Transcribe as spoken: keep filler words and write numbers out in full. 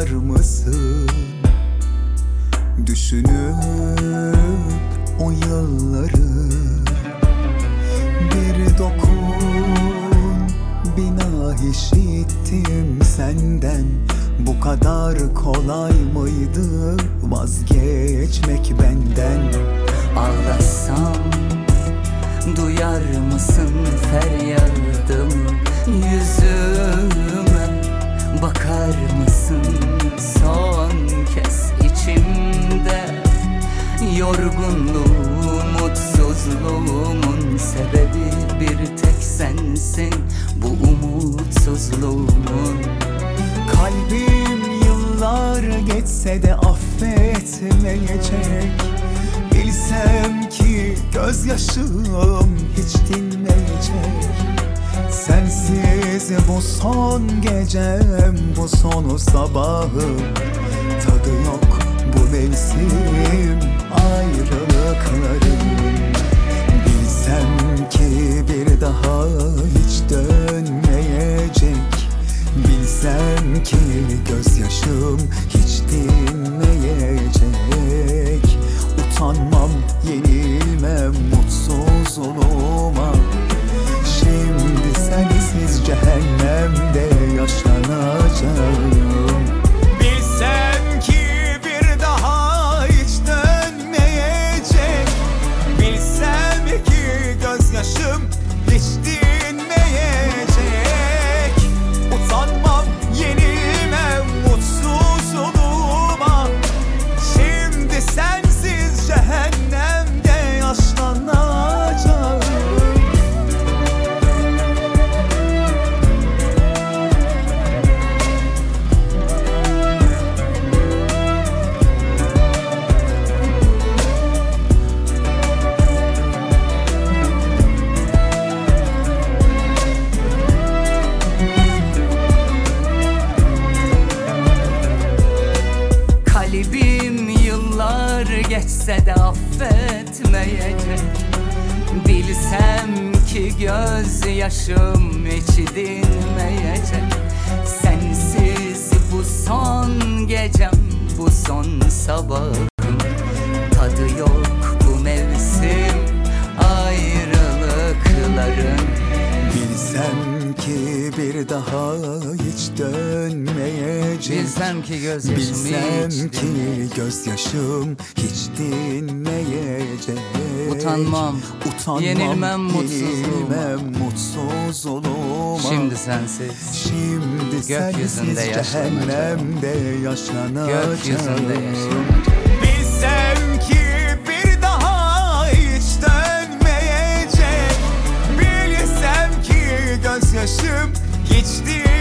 duyar mısın? Düşünüp o yılları bir dokun, bina işittim senden. Bu kadar kolay mıydı vazgeçmek benden? Ağlasam duyar mısın feryadım? Yüzüme bakar mısın son kez? İçimde yorgunluğum, mutsuzluğumun sebebi bir tek sensin. Bu umutsuzluğumun. Kalbim yıllar geçse de affetmeyecek. Bilsem ki gözyaşım hiç dinmeyecek. Sensiz bu son gecem, bu son sabahım. Tadı yok bu mevsim ayrılıkların. Bilsem ki bir daha hiç dönmeyecek. Bilsem ki gözyaşım hiç dinmeyecek. Utanmam, yenilmem mutsuz oluma. Şimdi sensiz cehennemde yaşlanacağım. Bilsem ki bir daha hiç dönmeyecek. Bilsem ki gözyaşım hiç dinmeyecek. Utanmam, yenilmem mutsuz oluma. Şimdi sensiz cehennemde yaşlanacağım. Kalbim yıllar geçse de affetmeyecek. Bilsem ki gözyaşım hiç dinmeyecek. Sensiz bu son gecem, bu son sabahım. Tadı yok bu mevsim ayrılıkların. Bilsem ki bir daha hiç dönmeyecek. Bilsem ki gözyaşım Bilsem hiç ki gözyaşım hiç dinmeyecek. Utanmam, Utanmam, yenilmem yenilmem mutsuz oluma. Şimdi sensiz Şimdi gökyüzünde sensiz yaşlanacağım. cehennemde yaşlanacağım. Gökyüzünde yaşlanacağım. Bilsem ki bir daha hiç dönmeyecek. Bilsem ki gözyaşım hiç değil.